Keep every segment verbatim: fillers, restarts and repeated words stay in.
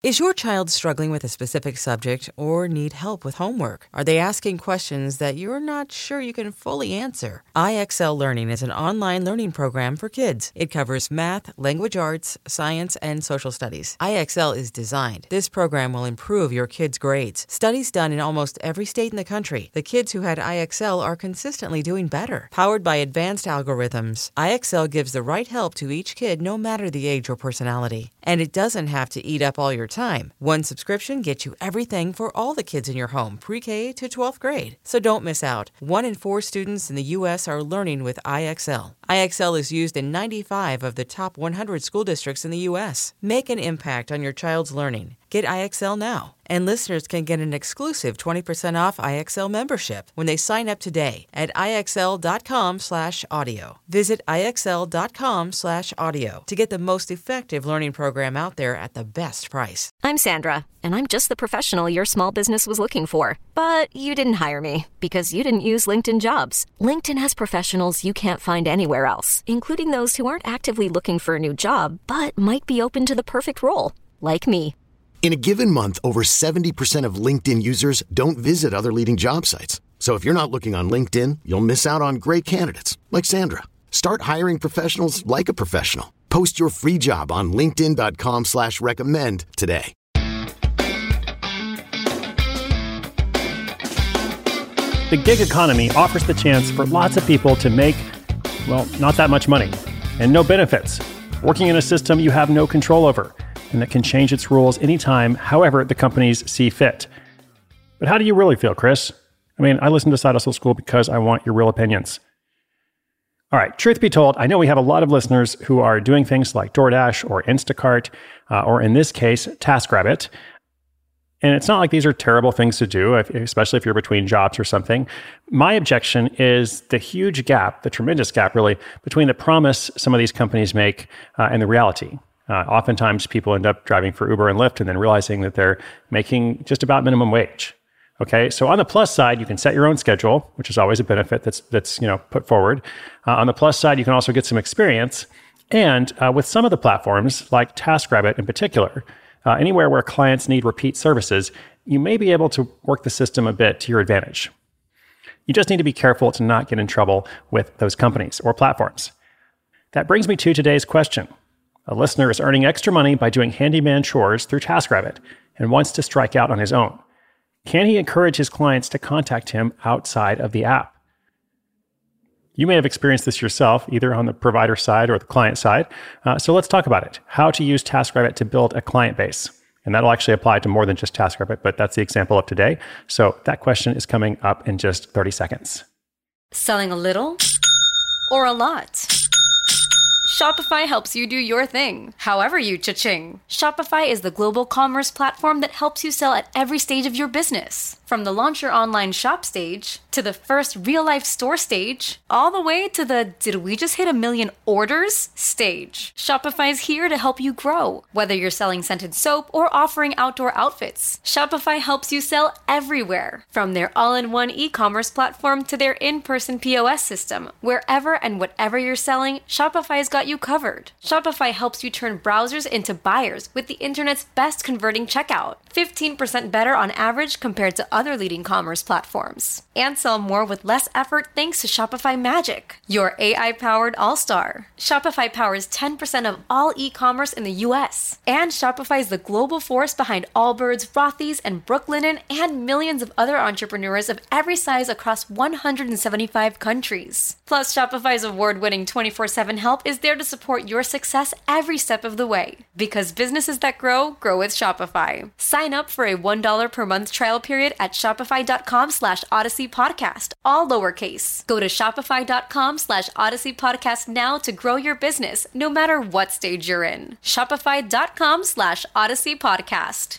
Is your child struggling with a specific subject or need help with homework? Are they asking questions that you're not sure you can fully answer? I X L Learning is an online learning program for kids. It covers math, language arts, science, and social studies. I X L is designed. This program will improve your kids' grades. Studies done in almost every state in the country. The kids who had I X L are consistently doing better. Powered by advanced algorithms, I X L gives the right help to each kid no matter the age or personality. And it doesn't have to eat up all your time. One subscription gets you everything for all the kids in your home, pre-K to twelfth grade. So don't miss out. One in four students in the U S are learning with I X L. I X L is used in ninety-five of the top one hundred school districts in the U S. Make an impact on your child's learning. Get I X L now. And listeners can get an exclusive twenty percent off I X L membership when they sign up today at IXL.com slash audio. Visit IXL.com slash audio to get the most effective learning program out there at the best price. I'm Sandra, and I'm just the professional your small business was looking for. But you didn't hire me because you didn't use LinkedIn Jobs. LinkedIn has professionals you can't find anywhere else, including those who aren't actively looking for a new job, but might be open to the perfect role, like me. In a given month, over seventy percent of LinkedIn users don't visit other leading job sites. So if you're not looking on LinkedIn, you'll miss out on great candidates like Sandra. Start hiring professionals like a professional. Post your free job on linkedin.com slash recommend today. The gig economy offers the chance for lots of people to make, well, not that much money and no benefits, working in a system you have no control over and that can change its rules anytime, however the companies see fit. But how do you really feel, Chris? I mean, I listen to Side Hustle School because I want your real opinions. All right, truth be told, I know we have a lot of listeners who are doing things like DoorDash or Instacart, uh, or in this case, TaskRabbit. And it's not like these are terrible things to do, especially if you're between jobs or something. My objection is the huge gap, the tremendous gap really, between the promise some of these companies make uh, and the reality. Uh, oftentimes people end up driving for Uber and Lyft and then realizing that they're making just about minimum wage. Okay, so on the plus side, you can set your own schedule, which is always a benefit that's that's you know put forward. Uh, on the plus side, you can also get some experience. And uh, with some of the platforms, like TaskRabbit in particular, uh, anywhere where clients need repeat services, you may be able to work the system a bit to your advantage. You just need to be careful to not get in trouble with those companies or platforms. That brings me to today's question. A listener is earning extra money by doing handyman chores through TaskRabbit and wants to strike out on his own. Can he encourage his clients to contact him outside of the app? You may have experienced this yourself, either on the provider side or the client side. Uh, so let's talk about it. How to use TaskRabbit to build a client base. And that'll actually apply to more than just TaskRabbit, but that's the example of today. So that question is coming up in just thirty seconds. Selling a little or a lot? Shopify helps you do your thing, however you cha-ching. Shopify is the global commerce platform that helps you sell at every stage of your business. From the launch your online shop stage, to the first real-life store stage, all the way to the did we just hit a million orders stage. Shopify's here to help you grow. Whether you're selling scented soap or offering outdoor outfits, Shopify helps you sell everywhere. From their all-in-one e-commerce platform to their in-person P O S system, wherever and whatever you're selling, Shopify's got you covered. Shopify helps you turn browsers into buyers with the internet's best converting checkout. fifteen percent better on average compared to other leading commerce platforms. And sell more with less effort thanks to Shopify Magic, your A I-powered all-star. Shopify powers ten percent of all e-commerce in the U S. And Shopify is the global force behind Allbirds, Rothy's, and Brooklinen, and millions of other entrepreneurs of every size across one hundred seventy-five countries. Plus, Shopify's award-winning twenty-four seven help is there to support your success every step of the way. Because businesses that grow, grow with Shopify. Sign up for a one dollar per month trial period at shopify.com slash Odyssey Podcast, all lowercase. Go to shopify.com slash Odyssey Podcast now to grow your business, no matter what stage you're in. Shopify.com slash Odyssey Podcast.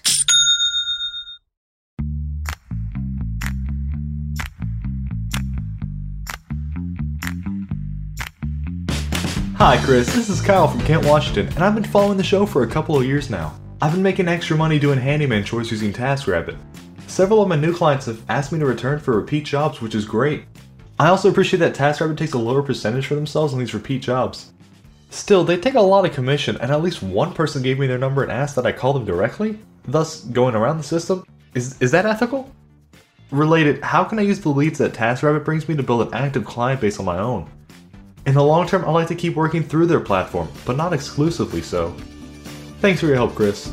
Hi Chris, this is Kyle from Kent, Washington, and I've been following the show for a couple of years now. I've been making extra money doing handyman chores using TaskRabbit. Several of my new clients have asked me to return for repeat jobs, which is great. I also appreciate that TaskRabbit takes a lower percentage for themselves on these repeat jobs. Still, they take a lot of commission, and at least one person gave me their number and asked that I call them directly. thus going around the system. Is, is that ethical? Related, how can I use the leads that TaskRabbit brings me to build an active client base on my own? In the long term, I like to keep working through their platform, but not exclusively so. Thanks for your help, Chris.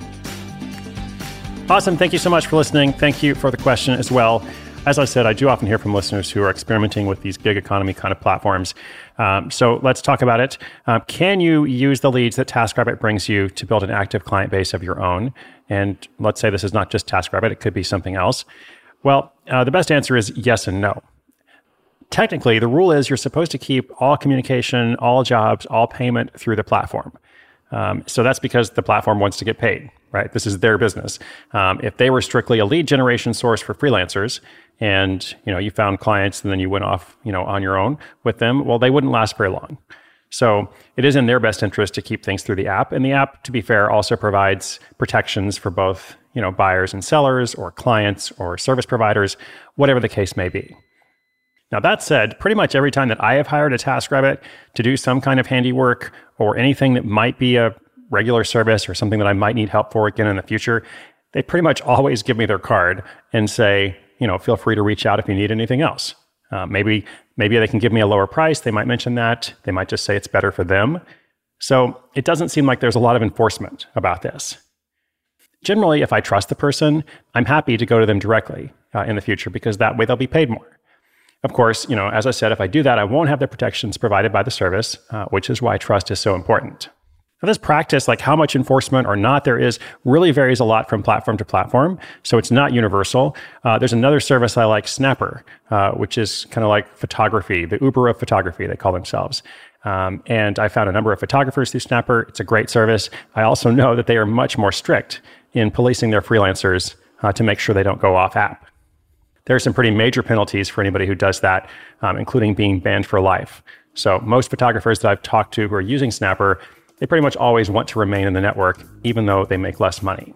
Awesome. Thank you so much for listening. Thank you for the question as well. As I said, I do often hear from listeners who are experimenting with these gig economy kind of platforms. Um, so let's talk about it. Um, can you use the leads that TaskRabbit brings you to build an active client base of your own? And let's say this is not just TaskRabbit, it could be something else. Well, uh, the best answer is yes and no. Technically, the rule is you're supposed to keep all communication, all jobs, all payment through the platform. Um, so that's because the platform wants to get paid, right? This is their business. Um, if they were strictly a lead generation source for freelancers, and you know you found clients and then you went off, you know, on your own with them, well, they wouldn't last very long. So it is in their best interest to keep things through the app. And the app, to be fair, also provides protections for both, you know, buyers and sellers, or clients or service providers, whatever the case may be. Now, that said, pretty much every time that I have hired a TaskRabbit to do some kind of handiwork or anything that might be a regular service or something that I might need help for again in the future, they pretty much always give me their card and say, you know, feel free to reach out if you need anything else. Uh, maybe maybe they can give me a lower price. They might mention that. They might just say it's better for them. So it doesn't seem like there's a lot of enforcement about this. Generally, if I trust the person, I'm happy to go to them directly uh, in the future, because that way they'll be paid more. Of course, you know, as I said, if I do that, I won't have the protections provided by the service, uh, which is why trust is so important. Now, this practice, like how much enforcement or not there is, really varies a lot from platform to platform. So it's not universal. Uh, there's another service I like, Snapper, uh, which is kind of like photography, the Uber of photography, they call themselves. Um, and I found a number of photographers through Snapper. It's a great service. I also know that they are much more strict in policing their freelancers uh, to make sure they don't go off app. There are some pretty major penalties for anybody who does that, um, including being banned for life. So most photographers that I've talked to who are using Snapper, they pretty much always want to remain in the network, even though they make less money.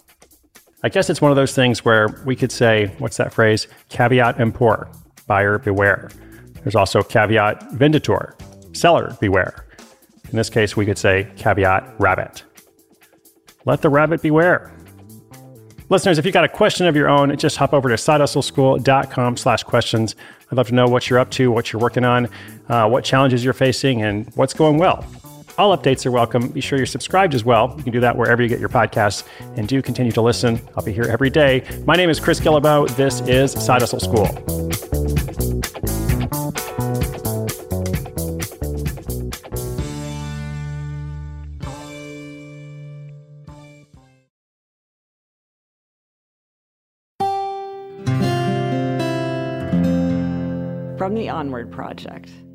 I guess it's one of those things where we could say, what's that phrase? Caveat emptor, buyer beware. There's also caveat venditor, seller beware. In this case, we could say caveat rabbit. Let the rabbit beware. Listeners, if you've got a question of your own, just hop over to sidehustleschool.com slash questions. I'd love to know what you're up to, what you're working on, uh, what challenges you're facing, and what's going well. All updates are welcome. Be sure you're subscribed as well. You can do that wherever you get your podcasts. And do continue to listen. I'll be here every day. My name is Chris Guillebeau. This is Side Hustle School. From the Onward Project.